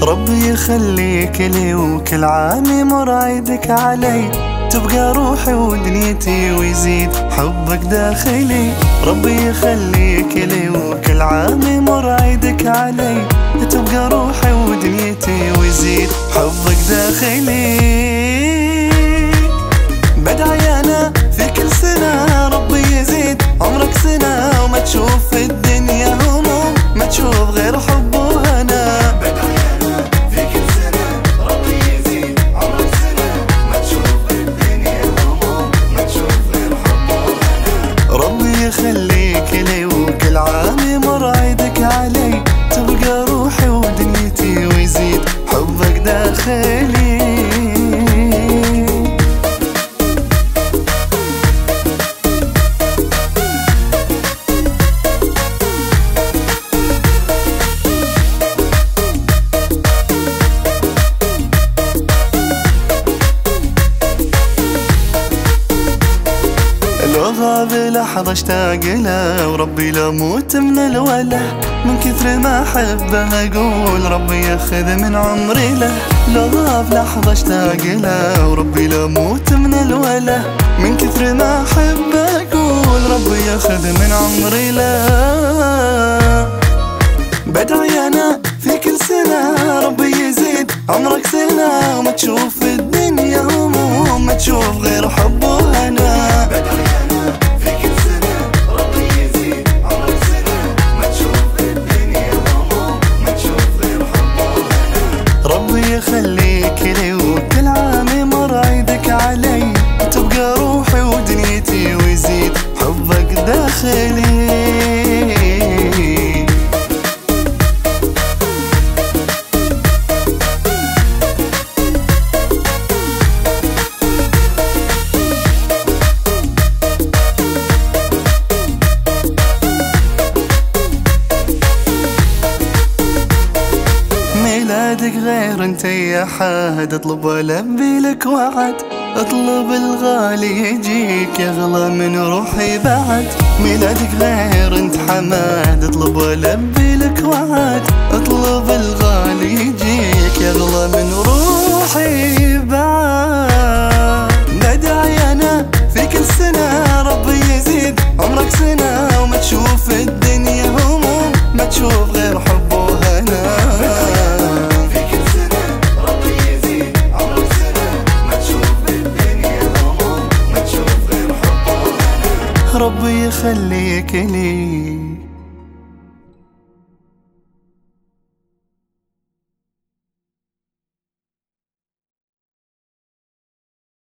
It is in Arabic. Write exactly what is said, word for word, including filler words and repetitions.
ربي يخليك لي وكل عام يمر عيدك علي، تبقى روحي ودنيتي ويزيد حبك داخلي. ربي يخليك لي وكل عام يمر عيدك علي، تبقى روحي ودنيتي ويزيد حبك داخلي. بدعي انا في كل سنة ربي يزيد عمرك سنة، وما تشوف في الدنيا هموم، ما تشوف غير حب وهنا. يخليك لي وكل عام يمر عيدك علي، تبقى روحي ودنيتي ويزيد حبك داخلي. غاب لحظة اشتاق له، وربي لا موت من الوله، من كثر ما احبه اقول ربي ياخذ من عمري له. لو غاب لحظة اشتاق له، وربي لا موت من الوله، من كثر ما احبه اقول ربي ياخذ من عمري له. بدعي انا في كل سنة ربي يزيد عمرك سنة، وما تشوف في الدنيا هموم، ما تشوف غير حب وهنا. يخليك لي وكل عام يمر عيدك علي، تبقى روحي ودنيتي ويزيد حبك داخلي. ميلادك غير انت يا حاد، اطلب والبي لك وعد، اطلب الغالي يجيك يغلى من روحي بعد. ميلادك غير انت حماد، اطلب والبي لك وعد، اطلب الغالي يجيك يغلى من روحي بعد. بدعي انا في كل سنة ربي يزيد عمرك سنة، وما تشوف في الدنيا هموم، ما تشوف غير حب وهنا. ربي يخليك لي